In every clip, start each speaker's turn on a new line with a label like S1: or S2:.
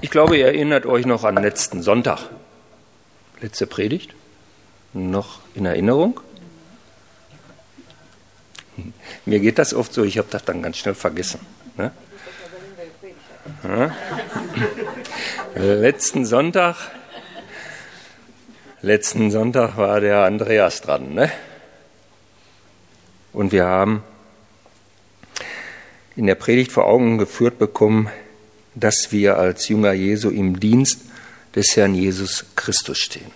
S1: Ich glaube, ihr erinnert euch noch an letzten Sonntag. Letzte Predigt. Noch in Erinnerung? Mir geht das oft so, ich habe das dann ganz schnell vergessen. Ne? Ja. Letzten Sonntag war der Andreas dran. Ne? Und wir haben in der Predigt vor Augen geführt bekommen, dass wir als Jünger Jesu im Dienst des Herrn Jesus Christus stehen.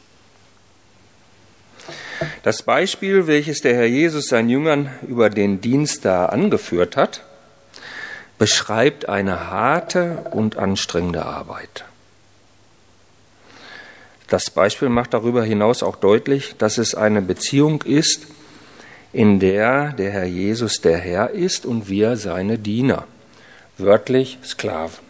S1: Das Beispiel, welches der Herr Jesus seinen Jüngern über den Dienst da angeführt hat, beschreibt eine harte und anstrengende Arbeit. Das Beispiel macht darüber hinaus auch deutlich, dass es eine Beziehung ist, in der der Herr Jesus der Herr ist und wir seine Diener, wörtlich Sklaven.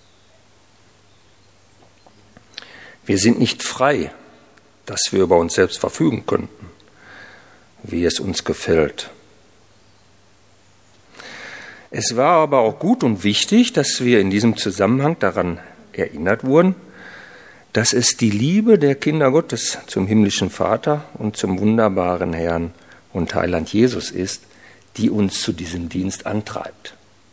S1: Wir sind nicht frei, dass wir über uns selbst verfügen könnten, wie es uns gefällt. Es war aber auch gut und wichtig, dass wir in diesem Zusammenhang daran erinnert wurden, dass es die Liebe der Kinder Gottes zum himmlischen Vater und zum wunderbaren Herrn und Heiland Jesus ist, die uns zu diesem Dienst antreibt.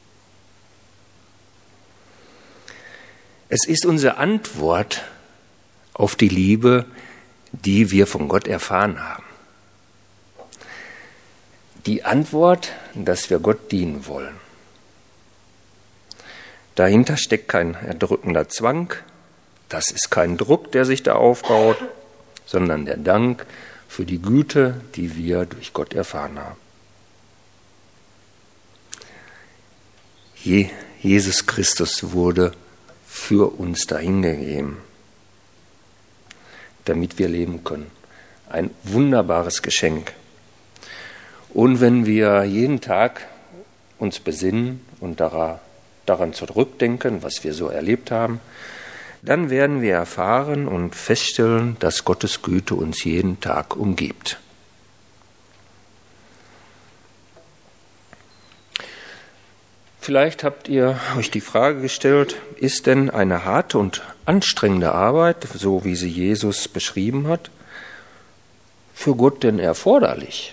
S1: Es ist unsere Antwort auf die Liebe, die wir von Gott erfahren haben. Die Antwort, dass wir Gott dienen wollen. Dahinter steckt kein erdrückender Zwang, das ist kein Druck, der sich da aufbaut, sondern der Dank für die Güte, die wir durch Gott erfahren haben. Jesus Christus wurde für uns dahingegeben, damit wir leben können. Ein wunderbares Geschenk. Und wenn wir jeden Tag uns besinnen und daran zurückdenken, was wir so erlebt haben, dann werden wir erfahren und feststellen, dass Gottes Güte uns jeden Tag umgibt. Vielleicht habt ihr euch die Frage gestellt, ist denn eine harte und anstrengende Arbeit, so wie sie Jesus beschrieben hat, für Gott denn erforderlich?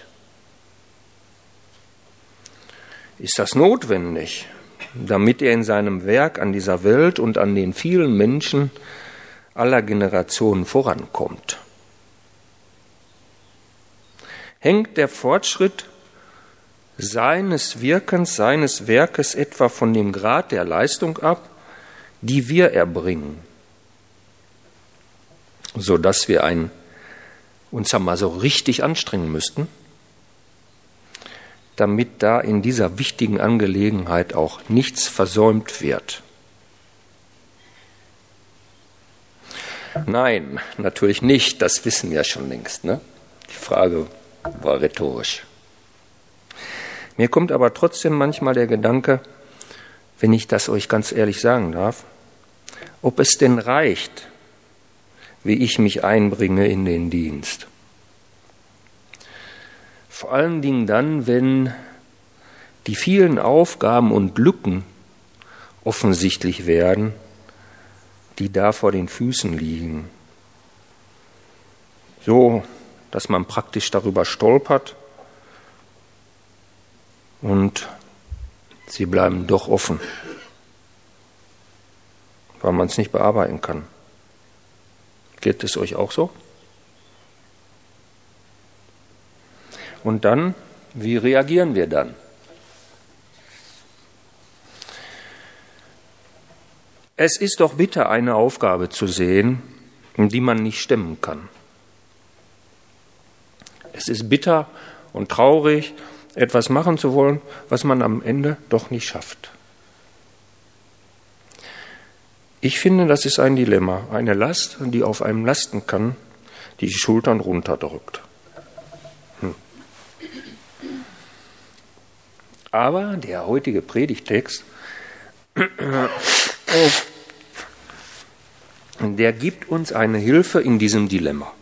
S1: Ist das notwendig, damit er in seinem Werk an dieser Welt und an den vielen Menschen aller Generationen vorankommt? Hängt der Fortschritt seines Wirkens, seines Werkes etwa von dem Grad der Leistung ab, die wir erbringen, sodass wir uns einmal so richtig anstrengen müssten, damit da in dieser wichtigen Angelegenheit auch nichts versäumt wird? Nein, natürlich nicht, das wissen wir schon längst, ne? Die Frage war rhetorisch. Mir kommt aber trotzdem manchmal der Gedanke, wenn ich das euch ganz ehrlich sagen darf, ob es denn reicht, wie ich mich einbringe in den Dienst. Vor allen Dingen dann, wenn die vielen Aufgaben und Lücken offensichtlich werden, die da vor den Füßen liegen. So, dass man praktisch darüber stolpert und sie bleiben doch offen, weil man es nicht bearbeiten kann. Geht es euch auch so? Und dann, wie reagieren wir dann? Es ist doch bitter, eine Aufgabe zu sehen, die man nicht stemmen kann. Es ist bitter und traurig, etwas machen zu wollen, was man am Ende doch nicht schafft. Ich finde, das ist ein Dilemma, eine Last, die auf einem lasten kann, die Schultern runterdrückt. Aber der heutige Predigtext, der gibt uns eine Hilfe in diesem Dilemma.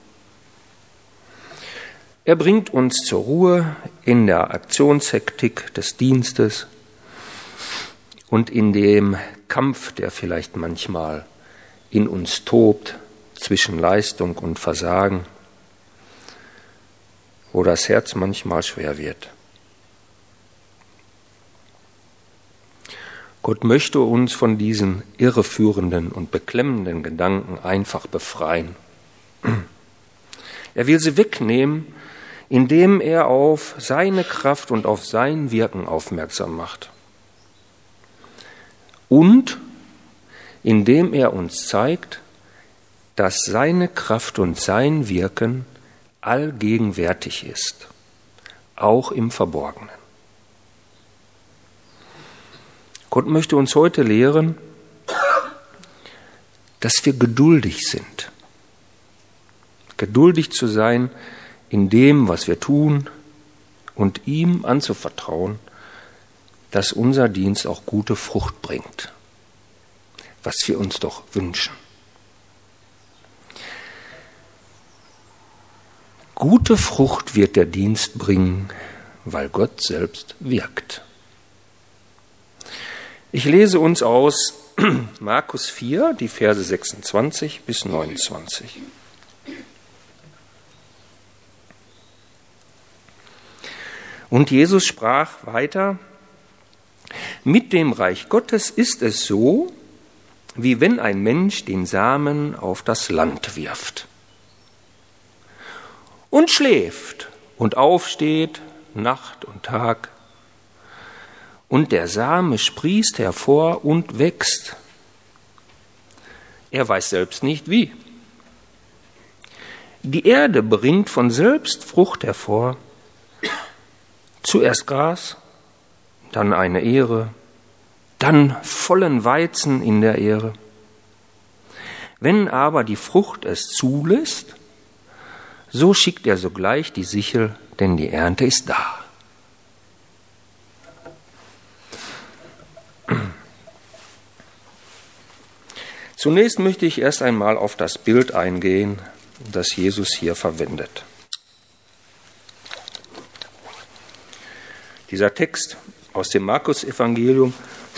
S1: Er bringt uns zur Ruhe in der Aktionshektik des Dienstes und in dem Kampf, der vielleicht manchmal in uns tobt zwischen Leistung und Versagen, wo das Herz manchmal schwer wird. Gott möchte uns von diesen irreführenden und beklemmenden Gedanken einfach befreien. Er will sie wegnehmen, indem er auf seine Kraft und auf sein Wirken aufmerksam macht. Und indem er uns zeigt, dass seine Kraft und sein Wirken allgegenwärtig ist, auch im Verborgenen. Gott möchte uns heute lehren, dass wir geduldig sind. Geduldig zu sein in dem, was wir tun, und ihm anzuvertrauen, dass unser Dienst auch gute Frucht bringt, was wir uns doch wünschen. Gute Frucht wird der Dienst bringen, weil Gott selbst wirkt. Ich lese uns aus Markus 4, die Verse 26 bis 29. Und Jesus sprach weiter: Mit dem Reich Gottes ist es so, wie wenn ein Mensch den Samen auf das Land wirft und schläft und aufsteht Nacht und Tag. Und der Same sprießt hervor und wächst. Er weiß selbst nicht wie. Die Erde bringt von selbst Frucht hervor. Zuerst Gras, dann eine Ähre, dann vollen Weizen in der Ähre. Wenn aber die Frucht es zulässt, so schickt er sogleich die Sichel, denn die Ernte ist da. Zunächst möchte ich erst einmal auf das Bild eingehen, das Jesus hier verwendet. Dieser Text aus dem Markus-Evangelium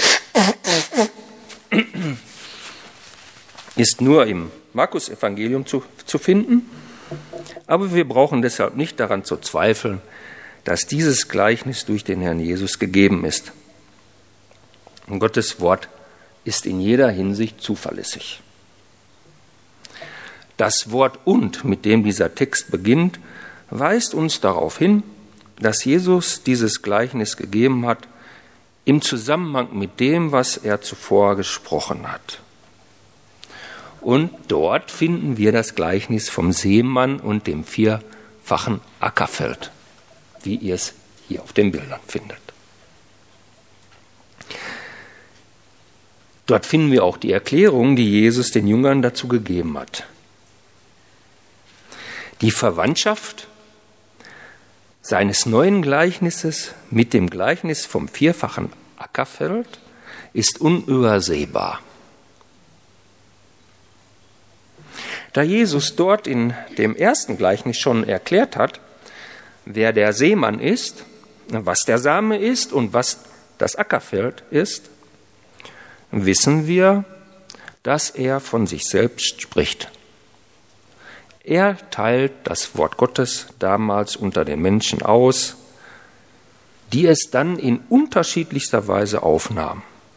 S1: ist nur im Markus-Evangelium zu finden, aber wir brauchen deshalb nicht daran zu zweifeln, dass dieses Gleichnis durch den Herrn Jesus gegeben ist. Und Gottes Wort ist in jeder Hinsicht zuverlässig. Das Wort "und", mit dem dieser Text beginnt, weist uns darauf hin, dass Jesus dieses Gleichnis gegeben hat im Zusammenhang mit dem, was er zuvor gesprochen hat. Und dort finden wir das Gleichnis vom Seemann und dem vierfachen Ackerfeld, wie ihr es hier auf den Bildern findet. Dort finden wir auch die Erklärung, die Jesus den Jüngern dazu gegeben hat. Die Verwandtschaft seines neuen Gleichnisses mit dem Gleichnis vom vierfachen Ackerfeld ist unübersehbar. Da Jesus dort in dem ersten Gleichnis schon erklärt hat, wer der Seemann ist, was der Same ist und was das Ackerfeld ist, wissen wir, dass er von sich selbst spricht. Er teilt das Wort Gottes damals unter den Menschen aus, die es dann in unterschiedlichster Weise aufnahmen.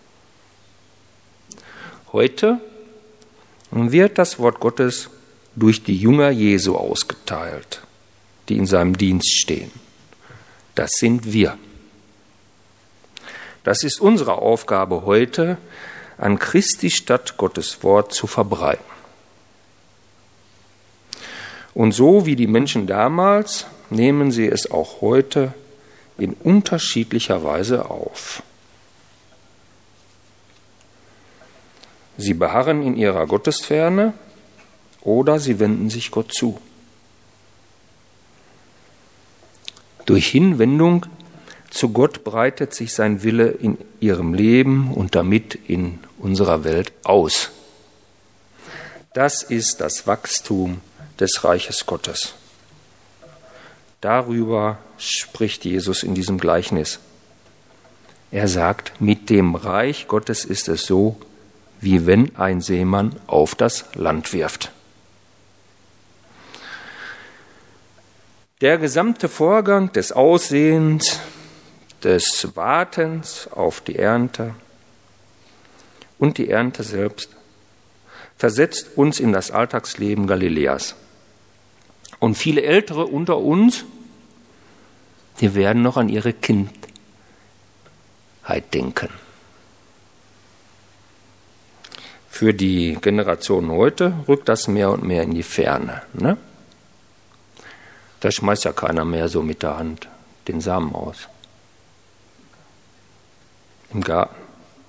S1: Heute wird das Wort Gottes durch die Jünger Jesu ausgeteilt, die in seinem Dienst stehen. Das sind wir. Das ist unsere Aufgabe heute, an Christi Stadt Gottes Wort zu verbreiten. Und so wie die Menschen damals, nehmen sie es auch heute in unterschiedlicher Weise auf. Sie beharren in ihrer Gottesferne oder sie wenden sich Gott zu. Durch Hinwendung zu Gott breitet sich sein Wille in ihrem Leben und damit in unserer Welt aus. Das ist das Wachstum des Reiches Gottes. Darüber spricht Jesus in diesem Gleichnis. Er sagt, mit dem Reich Gottes ist es so, wie wenn ein Seemann auf das Land wirft. Der gesamte Vorgang des Aussehens, des Wartens auf die Ernte und die Ernte selbst versetzt uns in das Alltagsleben Galiläas. Und viele Ältere unter uns, die werden noch an ihre Kindheit denken. Für die Generation heute rückt das mehr und mehr in die Ferne. Ne? Da schmeißt ja keiner mehr so mit der Hand den Samen aus. Im Garten.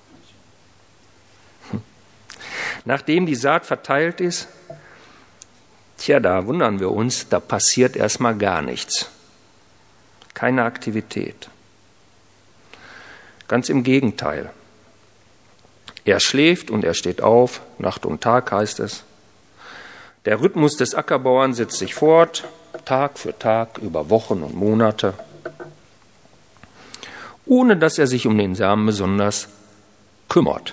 S1: Nachdem die Saat verteilt ist, da wundern wir uns, da passiert erstmal gar nichts. Keine Aktivität. Ganz im Gegenteil. Er schläft und er steht auf, Nacht und Tag heißt es. Der Rhythmus des Ackerbauern setzt sich fort, Tag für Tag, über Wochen und Monate, ohne dass er sich um den Samen besonders kümmert,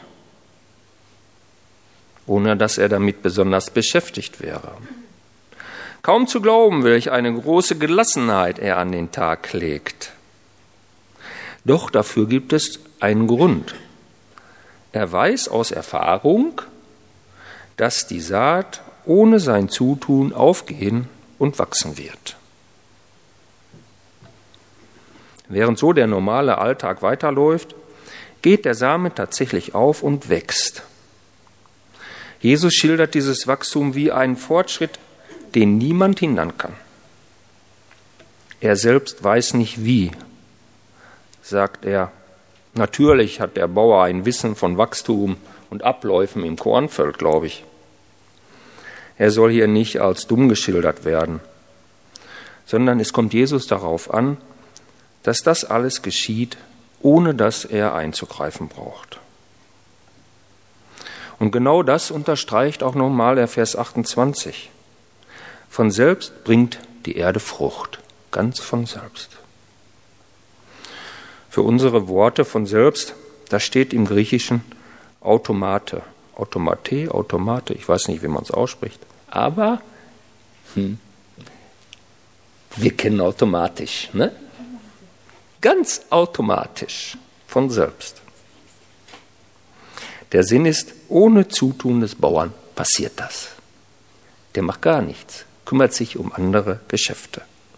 S1: ohne dass er damit besonders beschäftigt wäre. Kaum zu glauben, welch eine große Gelassenheit er an den Tag legt. Doch dafür gibt es einen Grund. Er weiß aus Erfahrung, dass die Saat ohne sein Zutun aufgehen und wachsen wird. Während so der normale Alltag weiterläuft, geht der Same tatsächlich auf und wächst. Jesus schildert dieses Wachstum wie einen Fortschritt, den niemand hindern kann. Er selbst weiß nicht wie, sagt er. Natürlich hat der Bauer ein Wissen von Wachstum und Abläufen im Kornfeld, glaube ich. Er soll hier nicht als dumm geschildert werden, sondern es kommt Jesus darauf an, dass das alles geschieht, ohne dass er einzugreifen braucht. Und genau das unterstreicht auch nochmal der Vers 28. Von selbst bringt die Erde Frucht, ganz von selbst. Für unsere Worte von selbst, da steht im Griechischen Automate. Automate, ich weiß nicht, wie man es ausspricht. Aber wir kennen automatisch, ne? Ganz automatisch, von selbst. Der Sinn ist, ohne Zutun des Bauern passiert das. Der macht gar nichts, kümmert sich um andere Geschäfte.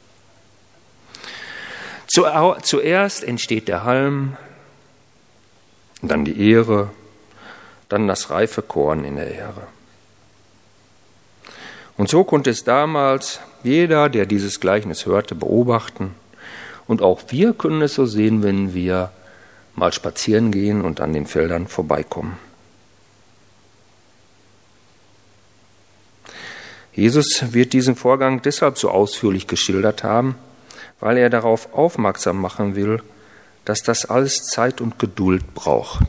S1: Zuerst entsteht der Halm, dann die Ähre, dann das reife Korn in der Ähre. Und so konnte es damals jeder, der dieses Gleichnis hörte, beobachten. Und auch wir können es so sehen, wenn wir mal spazieren gehen und an den Feldern vorbeikommen. Jesus wird diesen Vorgang deshalb so ausführlich geschildert haben, weil er darauf aufmerksam machen will, dass das alles Zeit und Geduld braucht.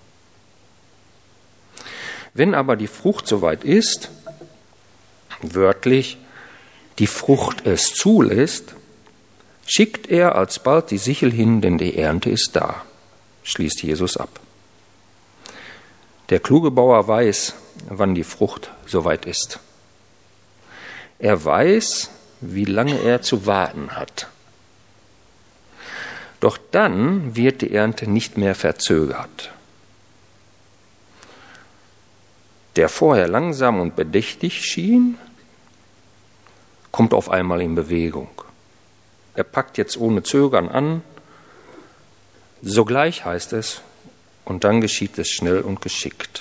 S1: Wenn aber die Frucht soweit ist, wörtlich die Frucht es zulässt, schickt er alsbald die Sichel hin, denn die Ernte ist da, schließt Jesus ab. Der kluge Bauer weiß, wann die Frucht soweit ist. Er weiß, wie lange er zu warten hat. Doch dann wird die Ernte nicht mehr verzögert. Der vorher langsam und bedächtig schien, kommt auf einmal in Bewegung. Er packt jetzt ohne Zögern an. Sogleich heißt es, und dann geschieht es schnell und geschickt.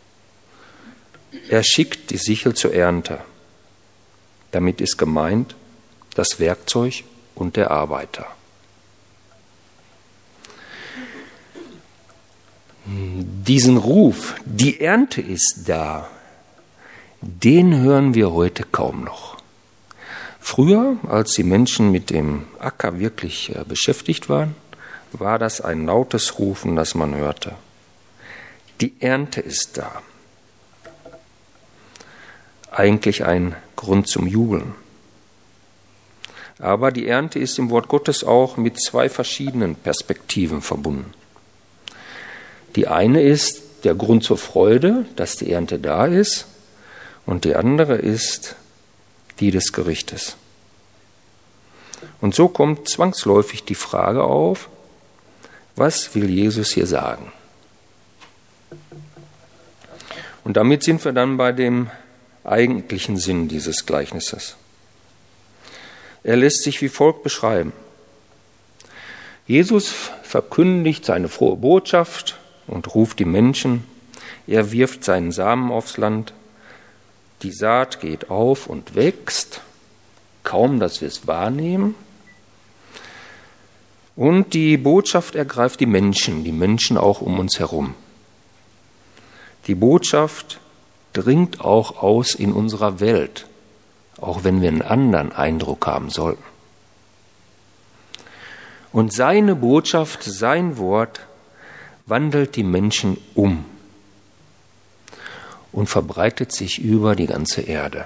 S1: Er schickt die Sichel zur Ernte. Damit ist gemeint das Werkzeug und der Arbeiter. Diesen Ruf, die Ernte ist da, den hören wir heute kaum noch. Früher, als die Menschen mit dem Acker wirklich beschäftigt waren, war das ein lautes Rufen, das man hörte. Die Ernte ist da. Eigentlich ein Grund zum Jubeln. Aber die Ernte ist im Wort Gottes auch mit zwei verschiedenen Perspektiven verbunden. Die eine ist, der Grund zur Freude, dass die Ernte da ist, und die andere ist die des Gerichtes. Und so kommt zwangsläufig die Frage auf, was will Jesus hier sagen? Und damit sind wir dann bei dem eigentlichen Sinn dieses Gleichnisses. Er lässt sich wie folgt beschreiben. Jesus verkündigt seine frohe Botschaft und ruft die Menschen. Er wirft seinen Samen aufs Land. Die Saat geht auf und wächst, kaum dass wir es wahrnehmen. Und die Botschaft ergreift die Menschen auch um uns herum. Die Botschaft dringt auch aus in unserer Welt, auch wenn wir einen anderen Eindruck haben sollten. Und seine Botschaft, sein Wort, wandelt die Menschen um und verbreitet sich über die ganze Erde.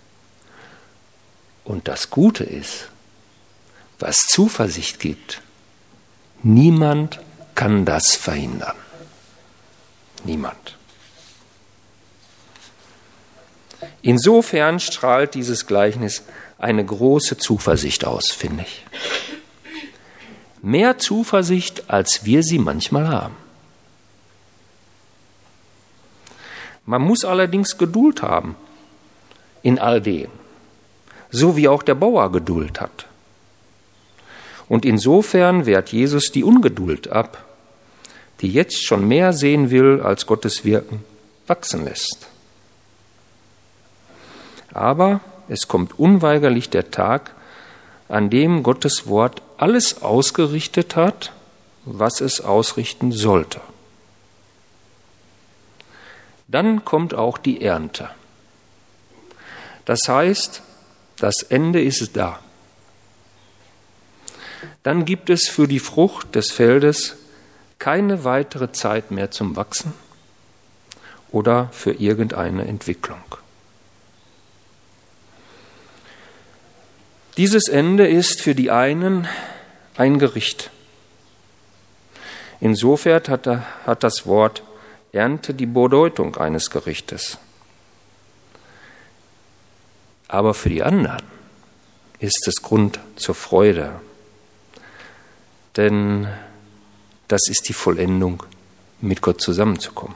S1: Und das Gute ist, was Zuversicht gibt, niemand kann das verhindern. Niemand. Insofern strahlt dieses Gleichnis eine große Zuversicht aus, finde ich. Mehr Zuversicht, als wir sie manchmal haben. Man muss allerdings Geduld haben in all dem, so wie auch der Bauer Geduld hat. Und insofern wehrt Jesus die Ungeduld ab, die jetzt schon mehr sehen will, als Gottes Wirken wachsen lässt. Aber es kommt unweigerlich der Tag, an dem Gottes Wort alles ausgerichtet hat, was es ausrichten sollte. Dann kommt auch die Ernte. Das heißt, das Ende ist da. Dann gibt es für die Frucht des Feldes keine weitere Zeit mehr zum Wachsen oder für irgendeine Entwicklung. Dieses Ende ist für die einen ein Gericht. Insofern hat das Wort Ernte die Bedeutung eines Gerichtes. Aber für die anderen ist es Grund zur Freude, denn das ist die Vollendung, mit Gott zusammenzukommen.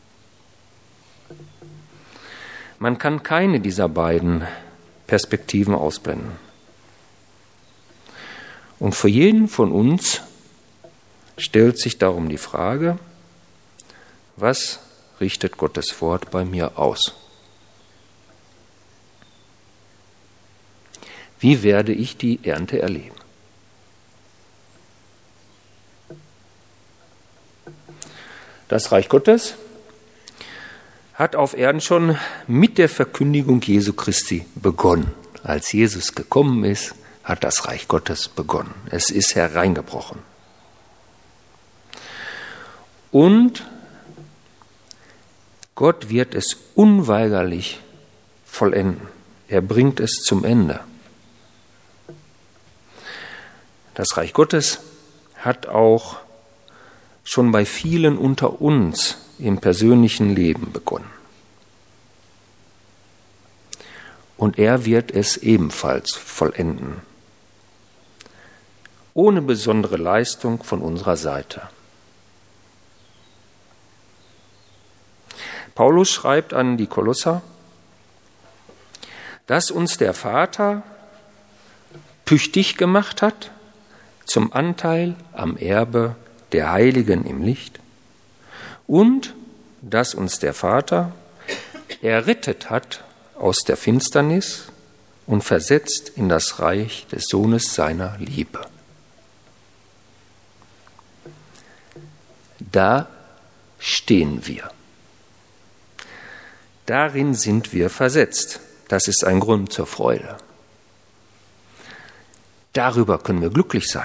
S1: Man kann keine dieser beiden Perspektiven ausblenden. Und für jeden von uns stellt sich darum die Frage, was richtet Gottes Wort bei mir aus? Wie werde ich die Ernte erleben? Das Reich Gottes hat auf Erden schon mit der Verkündigung Jesu Christi begonnen. Als Jesus gekommen ist, hat das Reich Gottes begonnen. Es ist hereingebrochen. Und Gott wird es unweigerlich vollenden. Er bringt es zum Ende. Das Reich Gottes hat auch schon bei vielen unter uns im persönlichen Leben begonnen. Und er wird es ebenfalls vollenden. Ohne besondere Leistung von unserer Seite. Paulus schreibt an die Kolosser, dass uns der Vater tüchtig gemacht hat zum Anteil am Erbe der Heiligen im Licht und dass uns der Vater errettet hat aus der Finsternis und versetzt in das Reich des Sohnes seiner Liebe. Da stehen wir. Darin sind wir versetzt. Das ist ein Grund zur Freude. Darüber können wir glücklich sein.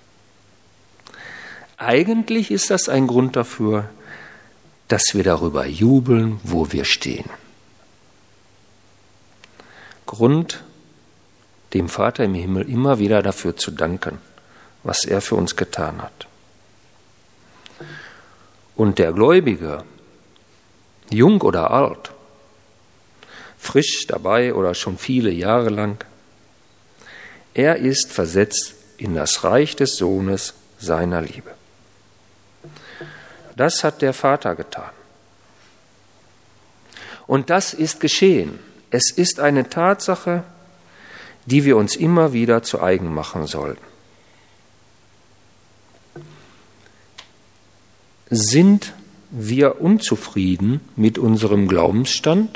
S1: Eigentlich ist das ein Grund dafür, dass wir darüber jubeln, wo wir stehen. Grund, dem Vater im Himmel immer wieder dafür zu danken, was er für uns getan hat. Und der Gläubige jung oder alt, frisch dabei oder schon viele Jahre lang. Er ist versetzt in das Reich des Sohnes seiner Liebe. Das hat der Vater getan. Und das ist geschehen. Es ist eine Tatsache, die wir uns immer wieder zu eigen machen sollten. Sind wir unzufrieden mit unserem Glaubensstand?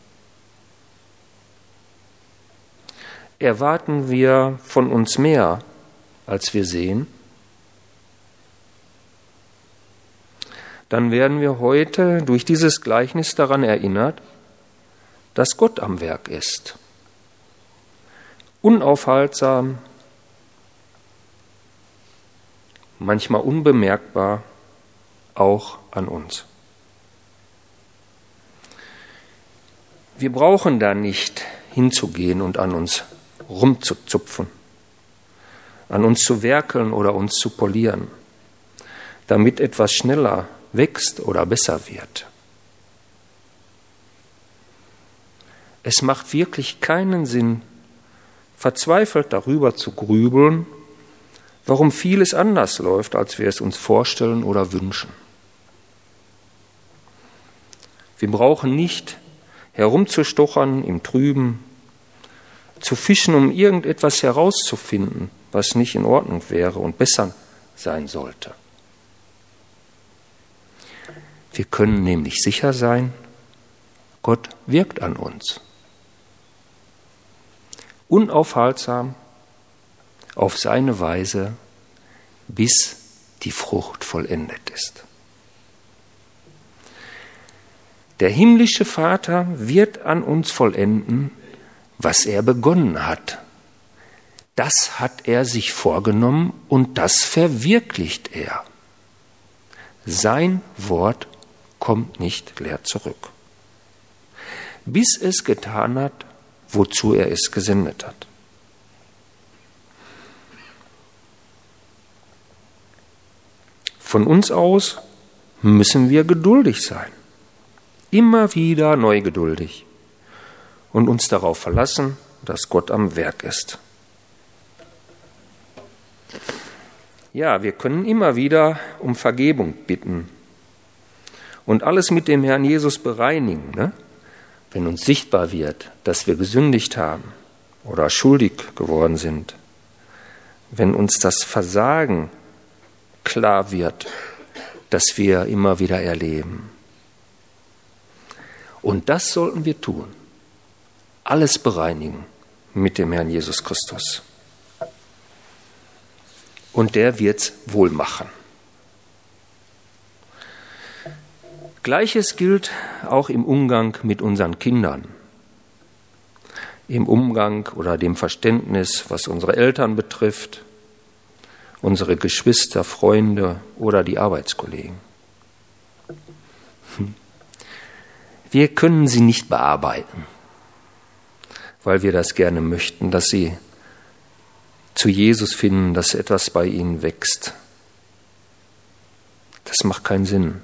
S1: Erwarten wir von uns mehr, als wir sehen? Dann werden wir heute durch dieses Gleichnis daran erinnert, dass Gott am Werk ist. Unaufhaltsam, manchmal unbemerkbar, auch an uns. Wir brauchen da nicht hinzugehen und an uns rumzuzupfen, an uns zu werkeln oder uns zu polieren, damit etwas schneller wächst oder besser wird. Es macht wirklich keinen Sinn, verzweifelt darüber zu grübeln, warum vieles anders läuft, als wir es uns vorstellen oder wünschen. Wir brauchen nicht herumzustochern im Trüben, zu fischen, um irgendetwas herauszufinden, was nicht in Ordnung wäre und besser sein sollte. Wir können nämlich sicher sein, Gott wirkt an uns. Unaufhaltsam, auf seine Weise, bis die Frucht vollendet ist. Der himmlische Vater wird an uns vollenden, was er begonnen hat. Das hat er sich vorgenommen und das verwirklicht er. Sein Wort kommt nicht leer zurück, bis es getan hat, wozu er es gesendet hat. Von uns aus müssen wir geduldig sein, immer wieder neu geduldig und uns darauf verlassen, dass Gott am Werk ist. Ja, wir können immer wieder um Vergebung bitten und alles mit dem Herrn Jesus bereinigen, ne? Wenn uns sichtbar wird, dass wir gesündigt haben oder schuldig geworden sind, wenn uns das Versagen klar wird, das wir immer wieder erleben. Und das sollten wir tun. Alles bereinigen mit dem Herrn Jesus Christus. Und der wird's wohl machen. Gleiches gilt auch im Umgang mit unseren Kindern. Im Umgang oder dem Verständnis, was unsere Eltern betrifft, unsere Geschwister, Freunde oder die Arbeitskollegen. Wir können sie nicht bearbeiten, weil wir das gerne möchten, dass sie zu Jesus finden, dass etwas bei ihnen wächst. Das macht keinen Sinn.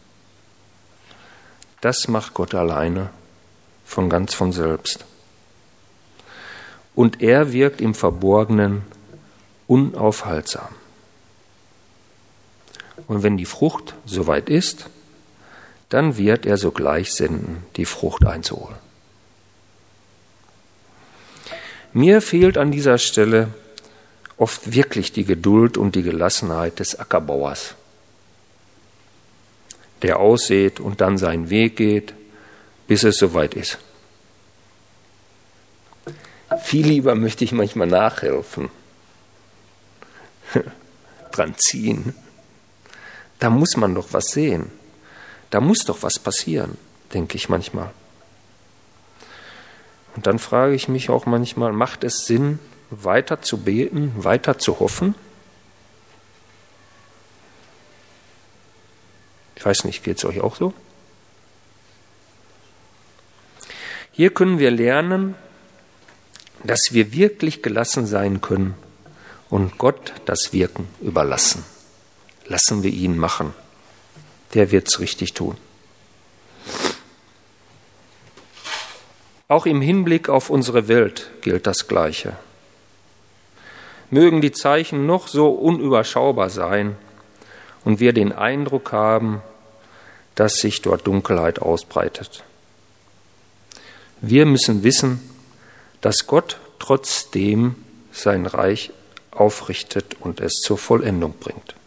S1: Das macht Gott alleine, von selbst. Und er wirkt im Verborgenen unaufhaltsam. Und wenn die Frucht soweit ist, dann wird er sogleich senden, die Frucht einzuholen. Mir fehlt an dieser Stelle oft wirklich die Geduld und die Gelassenheit des Ackerbauers, der aussät und dann seinen Weg geht, bis es soweit ist. Viel lieber möchte ich manchmal nachhelfen, dran ziehen. Da muss man doch was sehen. Da muss doch was passieren, denke ich manchmal. Und dann frage ich mich auch manchmal, macht es Sinn, weiter zu beten, weiter zu hoffen? Ich weiß nicht, geht es euch auch so? Hier können wir lernen, dass wir wirklich gelassen sein können und Gott das Wirken überlassen. Lassen wir ihn machen. Der wird's richtig tun. Auch im Hinblick auf unsere Welt gilt das Gleiche. Mögen die Zeichen noch so unüberschaubar sein und wir den Eindruck haben, dass sich dort Dunkelheit ausbreitet. Wir müssen wissen, dass Gott trotzdem sein Reich aufrichtet und es zur Vollendung bringt.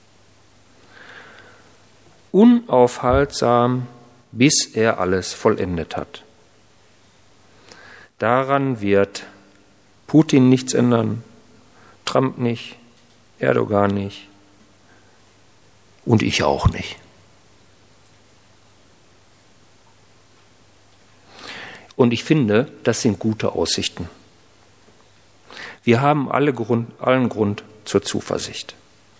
S1: Unaufhaltsam, bis er alles vollendet hat. Daran wird Putin nichts ändern, Trump nicht, Erdogan nicht und ich auch nicht. Und ich finde, das sind gute Aussichten. Wir haben allen Grund zur Zuversicht.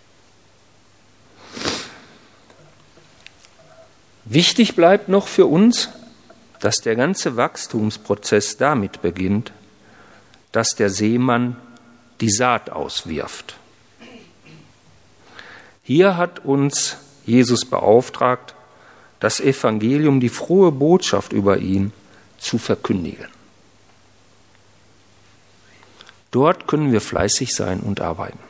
S1: Wichtig bleibt noch für uns, dass der ganze Wachstumsprozess damit beginnt, dass der Seemann die Saat auswirft. Hier hat uns Jesus beauftragt, das Evangelium, die frohe Botschaft über ihn, zu verkündigen. Dort können wir fleißig sein und arbeiten.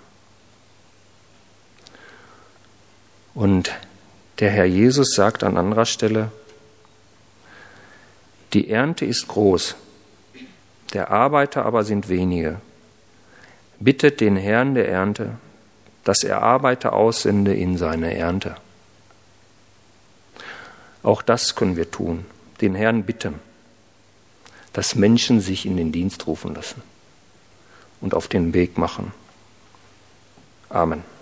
S1: Und der Herr Jesus sagt an anderer Stelle, die Ernte ist groß, der Arbeiter aber sind wenige. Bittet den Herrn der Ernte, dass er Arbeiter aussende in seine Ernte. Auch das können wir tun, den Herrn bitten, dass Menschen sich in den Dienst rufen lassen und auf den Weg machen. Amen.